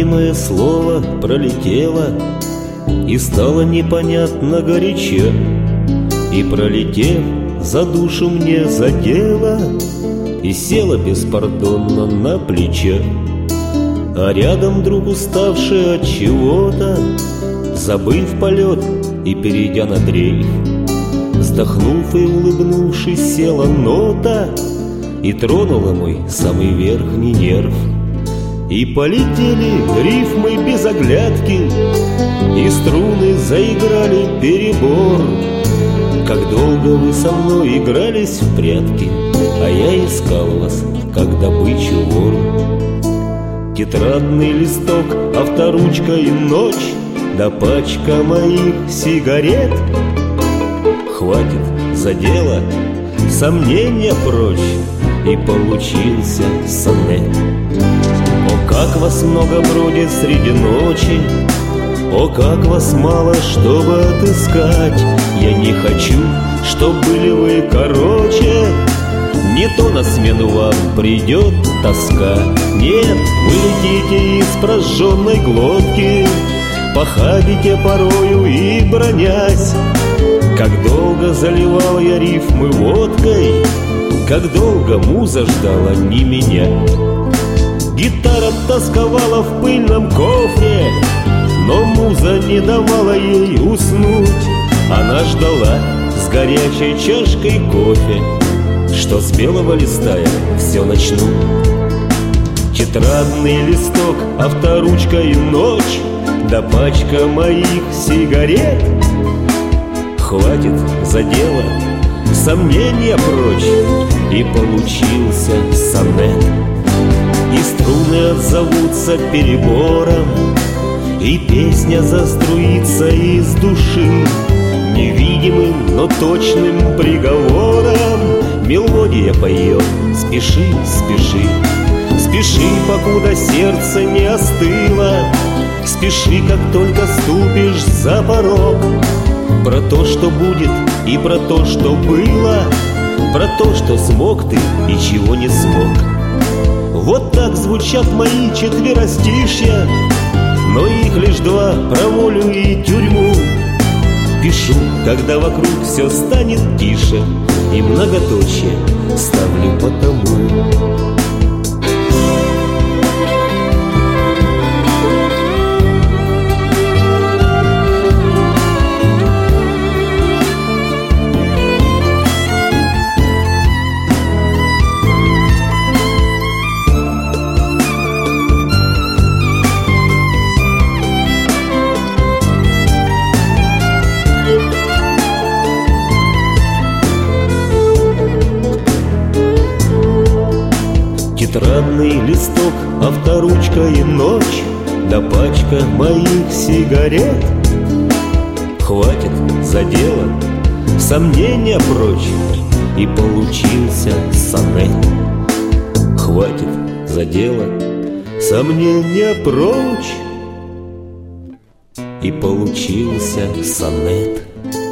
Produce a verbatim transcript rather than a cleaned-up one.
невидимое слово пролетело, и стало непонятно горячо, и, пролетев, за душу мне задело, и села беспардонно на плечо. А рядом друг, уставший от чего-то, забыв полет и перейдя на дрейф, вздохнув и улыбнувшись, села нота и тронула мой самый верхний нерв. И полетели рифмы без оглядки, и струны заиграли перебор. Как долго вы со мной игрались в прятки, а я искал вас, как добычу вор. Тетрадный листок, авторучка и ночь, да пачка моих сигарет. Хватит за дело, сомнения прочь, и получился сонет. О, как вас много бродит среди ночи, о, как вас мало, чтобы отыскать. Я не хочу, чтоб были вы короче, не то на смену вам придет тоска. Нет, вы летите из прожженной глотки, похабите порою и бронясь. Как долго заливал я рифмы водкой, как долго муза ждала не меня. Гитара тосковала в пыльном кофре, но муза не давала ей уснуть. Она ждала с горячей чашкой кофе, что с белого листа я все начну. Тетрадный листок, авторучка и ночь, да пачка моих сигарет. Хватит за дело, сомнения прочь, и получился сонет. И струны отзовутся перебором, и песня заструится из души невидимым, но точным приговором. Мелодия поет: спеши, спеши, спеши, покуда сердце не остыло, спеши, как только ступишь за порог. Про то, что будет, и про то, что было, про то, что смог ты и чего не смог. Вот так звучат мои четверостишья, но их лишь два, про волю и тюрьму. Пишу, когда вокруг все станет тише, и многоточие ставлю потому. Тетрадный листок, авторучка и ночь, да пачка моих сигарет. Хватит за дело, сомнения прочь, и получился сонет. Хватит за дело, сомнения прочь, и получился сонет.